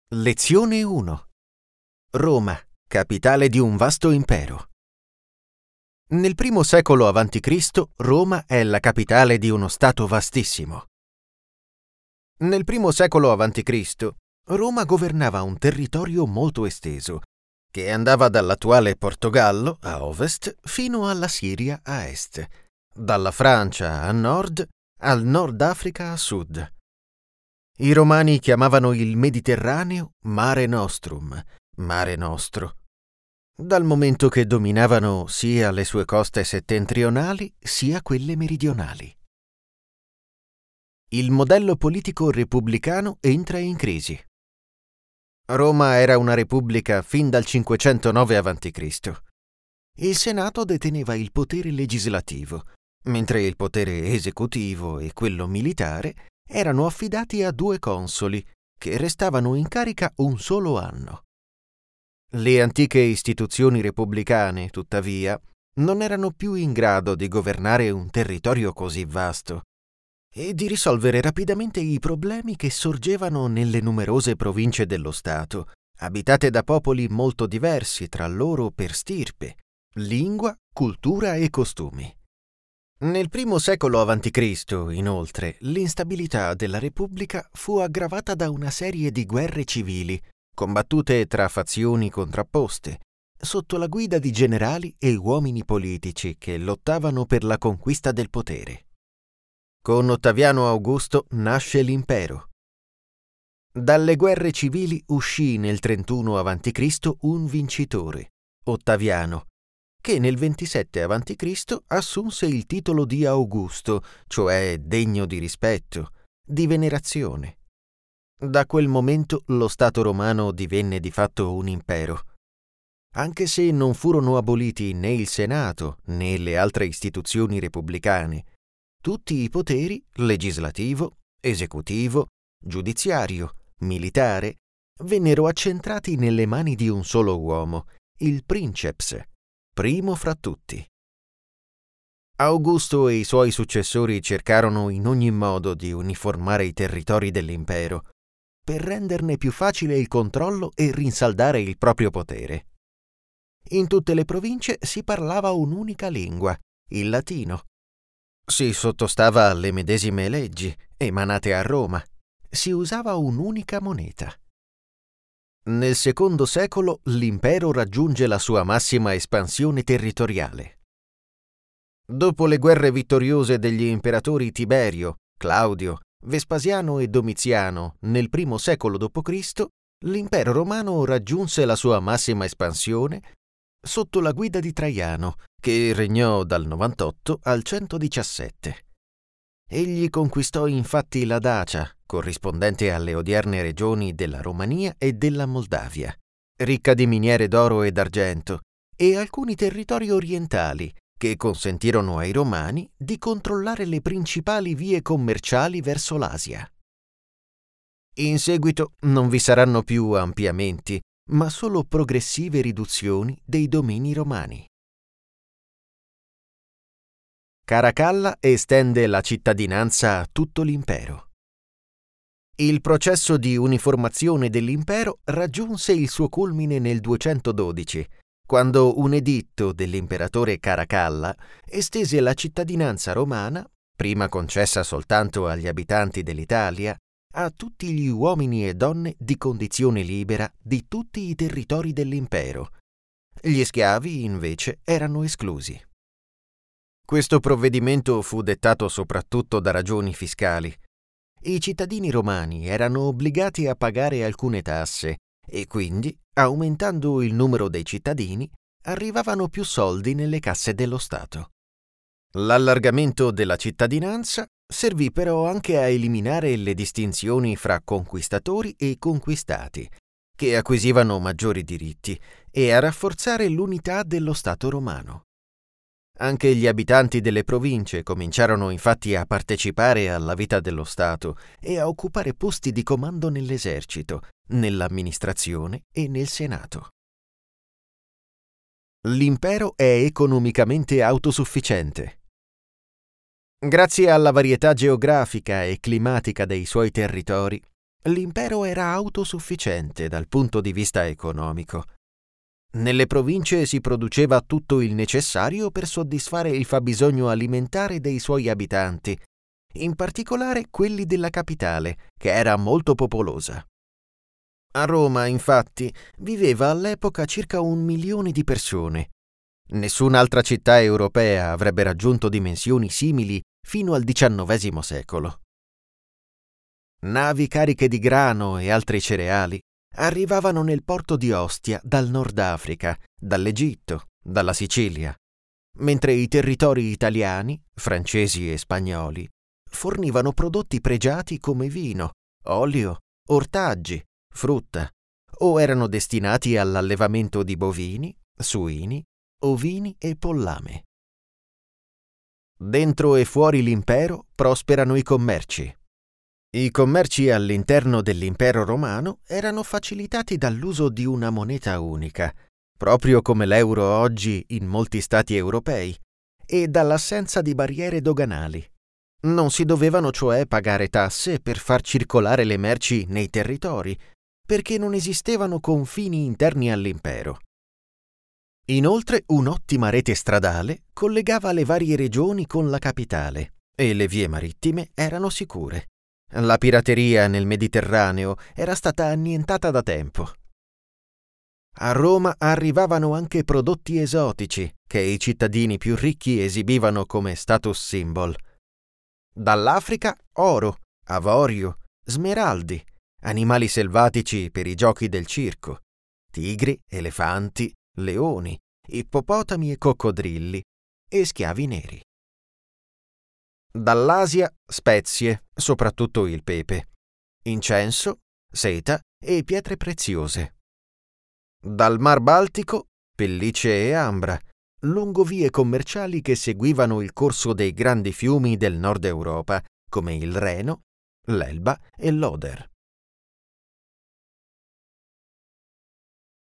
Lezione 1. Roma, capitale di un vasto impero. Nel primo secolo a.C., Roma è la capitale di uno stato vastissimo. Nel primo secolo a.C., Roma governava un territorio molto esteso, che andava dall'attuale Portogallo a ovest fino alla Siria a est, dalla Francia a nord al Nord Africa a sud. I romani chiamavano il Mediterraneo Mare Nostrum, Mare Nostro, dal momento che dominavano sia le sue coste settentrionali sia quelle meridionali. Il modello politico repubblicano entra in crisi. Roma era una repubblica fin dal 509 a.C. Il Senato deteneva il potere legislativo, mentre il potere esecutivo e quello militare erano affidati a 2 consoli, che restavano in carica un solo anno. Le antiche istituzioni repubblicane, tuttavia, non erano più in grado di governare un territorio così vasto e di risolvere rapidamente i problemi che sorgevano nelle numerose province dello Stato, abitate da popoli molto diversi tra loro per stirpe, lingua, cultura e costumi. Nel primo secolo a.C., inoltre, l'instabilità della Repubblica fu aggravata da una serie di guerre civili, combattute tra fazioni contrapposte, sotto la guida di generali e uomini politici che lottavano per la conquista del potere. Con Ottaviano Augusto nasce l'impero. Dalle guerre civili uscì nel 31 a.C. un vincitore, Ottaviano, che nel 27 a.C. assunse il titolo di Augusto, cioè degno di rispetto, di venerazione. Da quel momento lo Stato romano divenne di fatto un impero. Anche se non furono aboliti né il Senato né le altre istituzioni repubblicane, tutti i poteri, legislativo, esecutivo, giudiziario, militare, vennero accentrati nelle mani di un solo uomo, il princeps, primo fra tutti. Augusto e i suoi successori cercarono in ogni modo di uniformare i territori dell'impero, per renderne più facile il controllo e rinsaldare il proprio potere. In tutte le province si parlava un'unica lingua, il latino. Si sottostava alle medesime leggi, emanate a Roma. Si usava un'unica moneta. Nel secondo secolo l'impero raggiunge la sua massima espansione territoriale. Dopo le guerre vittoriose degli imperatori Tiberio, Claudio, Vespasiano e Domiziano nel primo secolo d.C., l'impero romano raggiunse la sua massima espansione sotto la guida di Traiano, che regnò dal 98 al 117. Egli conquistò infatti la Dacia, corrispondente alle odierne regioni della Romania e della Moldavia, ricca di miniere d'oro e d'argento, e alcuni territori orientali, che consentirono ai Romani di controllare le principali vie commerciali verso l'Asia. In seguito non vi saranno più ampliamenti, ma solo progressive riduzioni dei domini romani. Caracalla estende la cittadinanza a tutto l'impero. Il processo di uniformazione dell'impero raggiunse il suo culmine nel 212, quando un editto dell'imperatore Caracalla estese la cittadinanza romana, prima concessa soltanto agli abitanti dell'Italia, a tutti gli uomini e donne di condizione libera di tutti i territori dell'impero. Gli schiavi, invece, erano esclusi. Questo provvedimento fu dettato soprattutto da ragioni fiscali. I cittadini romani erano obbligati a pagare alcune tasse e quindi, aumentando il numero dei cittadini, arrivavano più soldi nelle casse dello Stato. L'allargamento della cittadinanza servì però anche a eliminare le distinzioni fra conquistatori e conquistati, che acquisivano maggiori diritti, e a rafforzare l'unità dello Stato romano. Anche gli abitanti delle province cominciarono infatti a partecipare alla vita dello Stato e a occupare posti di comando nell'esercito, nell'amministrazione e nel Senato. L'impero è economicamente autosufficiente. Grazie alla varietà geografica e climatica dei suoi territori, l'impero era autosufficiente dal punto di vista economico. Nelle province si produceva tutto il necessario per soddisfare il fabbisogno alimentare dei suoi abitanti, in particolare quelli della capitale, che era molto popolosa. A Roma, infatti, viveva all'epoca circa 1 milione di persone. Nessun'altra città europea avrebbe raggiunto dimensioni simili fino al XIX secolo. Navi cariche di grano e altri cereali arrivavano nel porto di Ostia dal Nord Africa, dall'Egitto, dalla Sicilia, mentre i territori italiani, francesi e spagnoli fornivano prodotti pregiati come vino, olio, ortaggi, frutta, o erano destinati all'allevamento di bovini, suini, ovini e pollame. Dentro e fuori l'impero prosperano i commerci. I commerci all'interno dell'impero romano erano facilitati dall'uso di una moneta unica, proprio come l'euro oggi in molti stati europei, e dall'assenza di barriere doganali. Non si dovevano cioè pagare tasse per far circolare le merci nei territori, perché non esistevano confini interni all'impero. Inoltre un'ottima rete stradale collegava le varie regioni con la capitale e le vie marittime erano sicure. La pirateria nel Mediterraneo era stata annientata da tempo. A Roma arrivavano anche prodotti esotici che i cittadini più ricchi esibivano come status symbol. Dall'Africa oro, avorio, smeraldi, animali selvatici per i giochi del circo, tigri, elefanti, leoni, ippopotami e coccodrilli e schiavi neri. Dall'Asia spezie, soprattutto il pepe, incenso, seta e pietre preziose. Dal Mar Baltico pellicce e ambra, lungo vie commerciali che seguivano il corso dei grandi fiumi del nord Europa, come il Reno, l'Elba e l'Oder.